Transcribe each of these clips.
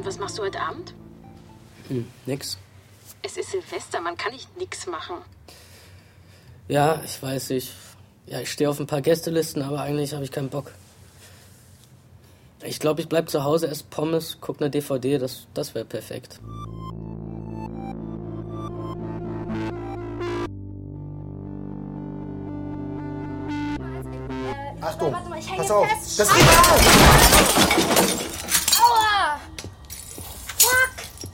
Was machst du heute Abend? Nix. Es ist Silvester, man kann nicht nix machen. Ja, ich weiß nicht. Ja, ich stehe auf ein paar Gästelisten, aber eigentlich habe ich keinen Bock. Ich glaube, ich bleib zu Hause, esse Pommes, guck eine DVD, das wäre perfekt. Achtung, warte mal, ich hänge pass auf. fest. Das geht auf! Aua! Fuck!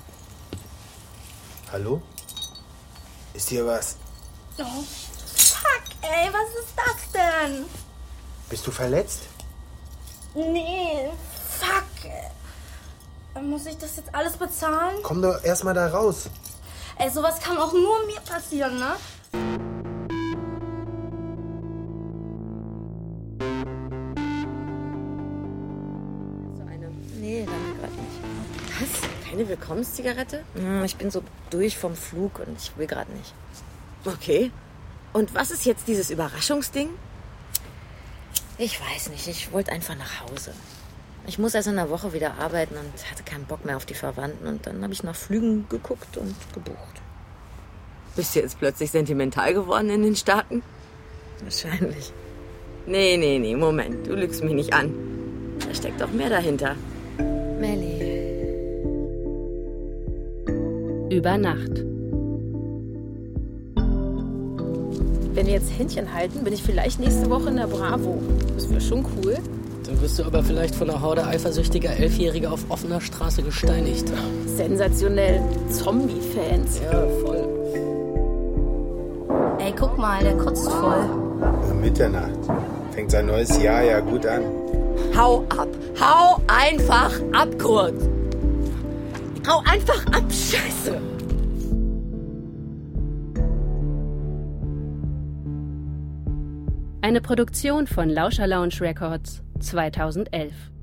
Hallo? Ist hier was? Oh, fuck, ey, was ist das denn? Bist du verletzt? Nee, fuck. Muss ich das jetzt alles bezahlen? Komm doch erst mal da raus. Ey, sowas kann auch nur mir passieren, ne? Nee, danke gerade nicht. Was? Keine Willkommenszigarette? Ich bin so durch vom Flug und ich will gerade nicht. Okay. Und was ist jetzt dieses Überraschungsding? Ich weiß nicht, ich wollte einfach nach Hause. Ich muss erst in einer Woche wieder arbeiten und hatte keinen Bock mehr auf die Verwandten. Und dann habe ich nach Flügen geguckt und gebucht. Bist du jetzt plötzlich sentimental geworden in den Staaten? Wahrscheinlich. Nee, Moment, du lügst mich nicht an. Da steckt doch mehr dahinter. Melli. Über Nacht. Wenn wir jetzt Händchen halten, bin ich vielleicht nächste Woche in der Bravo. Das wäre schon cool. Dann wirst du aber vielleicht von einer Horde eifersüchtiger 11-Jähriger auf offener Straße gesteinigt. Sensationell. Zombie-Fans. Ja, voll. Ey, guck mal, der kotzt voll. Um Mitternacht. Fängt sein neues Jahr ja gut an. Hau ab. Hau einfach ab, Kurt. Hau einfach ab, Scheiße. Eine Produktion von Lauscher Lounge Records 2011.